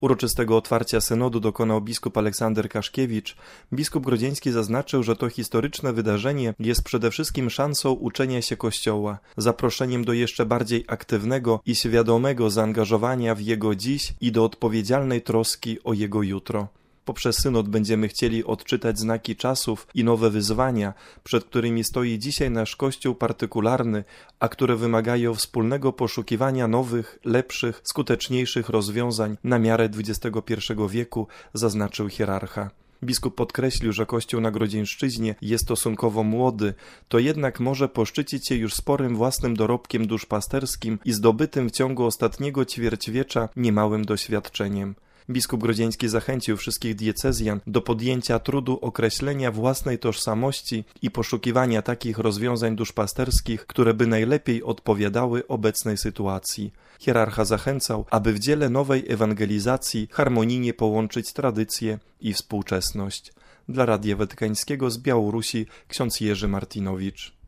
Uroczystego otwarcia synodu dokonał biskup Aleksander Kaszkiewicz. Biskup grodzieński zaznaczył, że to historyczne wydarzenie jest przede wszystkim szansą uczenia się Kościoła, zaproszeniem do jeszcze bardziej aktywnego i świadomego zaangażowania w jego dziś i do odpowiedzialnej troski o jego jutro. Poprzez synod będziemy chcieli odczytać znaki czasów i nowe wyzwania, przed którymi stoi dzisiaj nasz Kościół partykularny, a które wymagają wspólnego poszukiwania nowych, lepszych, skuteczniejszych rozwiązań na miarę XXI wieku, zaznaczył hierarcha. Biskup podkreślił, że Kościół na Grodzieńszczyźnie jest stosunkowo młody, to jednak może poszczycić się już sporym własnym dorobkiem duszpasterskim i zdobytym w ciągu ostatniego ćwierćwiecza niemałym doświadczeniem. Biskup grodzieński zachęcił wszystkich diecezjan do podjęcia trudu określenia własnej tożsamości i poszukiwania takich rozwiązań duszpasterskich, które by najlepiej odpowiadały obecnej sytuacji. Hierarcha zachęcał, aby w dziele nowej ewangelizacji harmonijnie połączyć tradycję i współczesność. Dla Radia Watykańskiego z Białorusi ksiądz Jerzy Martinowicz.